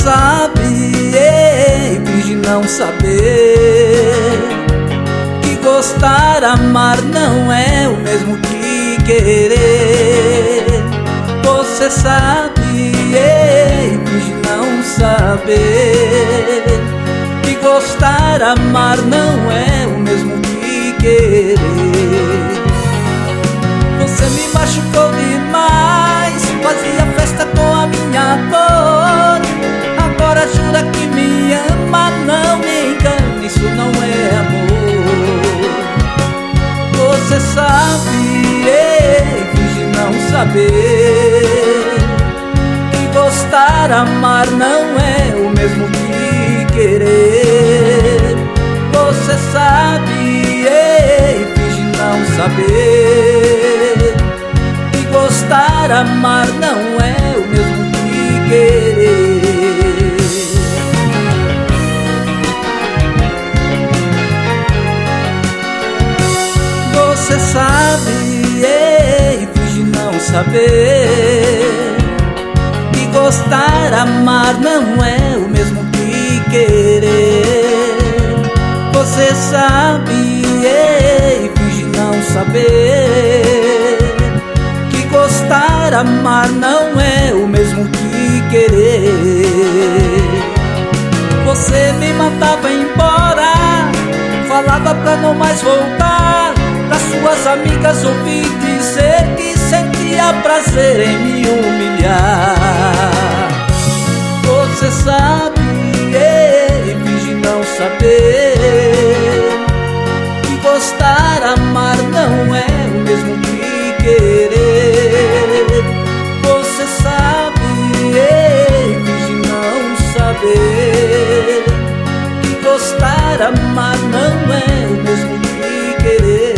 sabe, finge não saber que gostar, amar não é o mesmo que querer. Você sabe, finge não saber que gostar, amar não é o mesmo que querer. Você me machucou demais, fazia festa com a minha dor. Agora jura que me ama, não me engane, isso não é amor. Você sabe, finge não saber que gostar, amar não é o mesmo que querer. Você sabe, finge não saber que gostar, amar não é o mesmo que querer. Você sabe, finge não saber que gostar, amar não é o mesmo que querer. Você sabe, finge não saber que gostar, amar não é o mesmo que querer. Você me mandava embora, falava pra não mais voltar. Para suas amigas ouvi dizer que sentia prazer em me humilhar. Você sabe, finge não saber que gostar, amar não é o mesmo que querer. Você sabe, finge não saber que gostar, amar não é o mesmo que querer.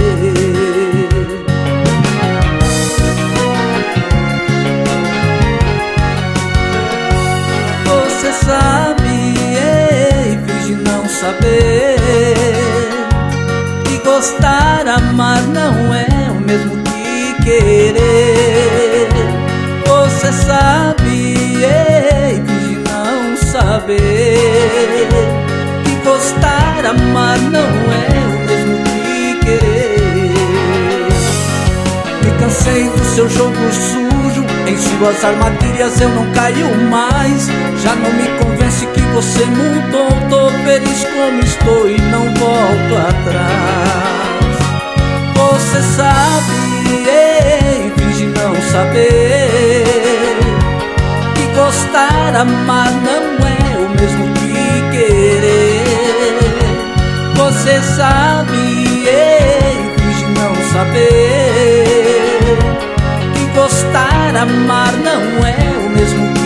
Você sabe, finge não saber que gostar, amar não é o mesmo que querer. Você sabe, finge não saber que gostar, amar não é o mesmo que querer. Me cansei do seu jogo sujo, em suas armadilhas eu não caio mais. Já não me convence que você mudou. Tô feliz como estou e não volto atrás. Você sabe, finge não saber que gostar, amar não é o mesmo que querer. Você sabe, finge não saber que gostar, amar não é o mesmo que